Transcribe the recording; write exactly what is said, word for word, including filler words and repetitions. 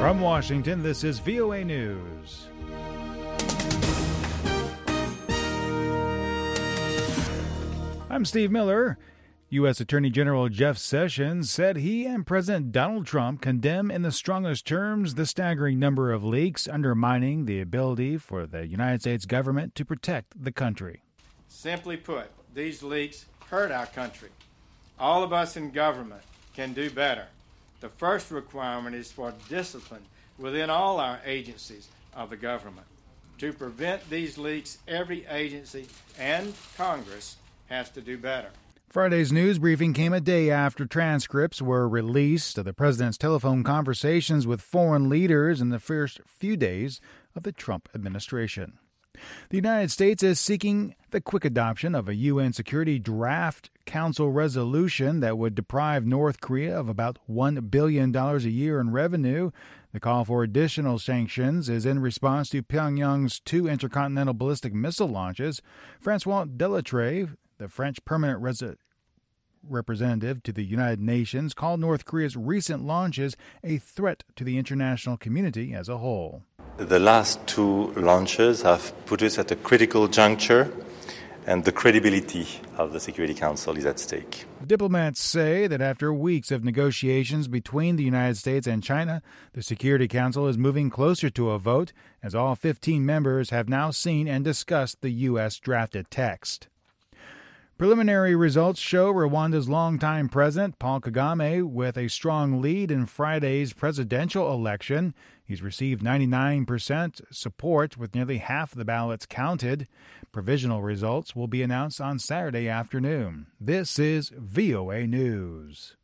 From Washington, this is V O A News. I'm Steve Miller. U S Attorney General Jeff Sessions said he and President Donald Trump condemn in the strongest terms the staggering number of leaks undermining the ability for the United States government to protect the country. Simply put, these leaks hurt our country. All of us in government can do better. The first requirement is for discipline within all our agencies of the government. To prevent these leaks, every agency and Congress has to do better. Friday's news briefing came a day after transcripts were released of the president's telephone conversations with foreign leaders in the first few days of the Trump administration. The United States is seeking the quick adoption of a U N Security Draft Council resolution that would deprive North Korea of about one billion dollars a year in revenue. The call for additional sanctions is in response to Pyongyang's two intercontinental ballistic missile launches. Francois Delattre, the French permanent resident representative to the United Nations, called North Korea's recent launches a threat to the international community as a whole. The last two launches have put us at a critical juncture, and the credibility of the Security Council is at stake. Diplomats say that after weeks of negotiations between the United States and China, the Security Council is moving closer to a vote, as all fifteen members have now seen and discussed the U S drafted text. Preliminary results show Rwanda's longtime president, Paul Kagame, with a strong lead in Friday's presidential election. He's received ninety-nine percent support, with nearly half of the ballots counted. Provisional results will be announced on Saturday afternoon. This is V O A News.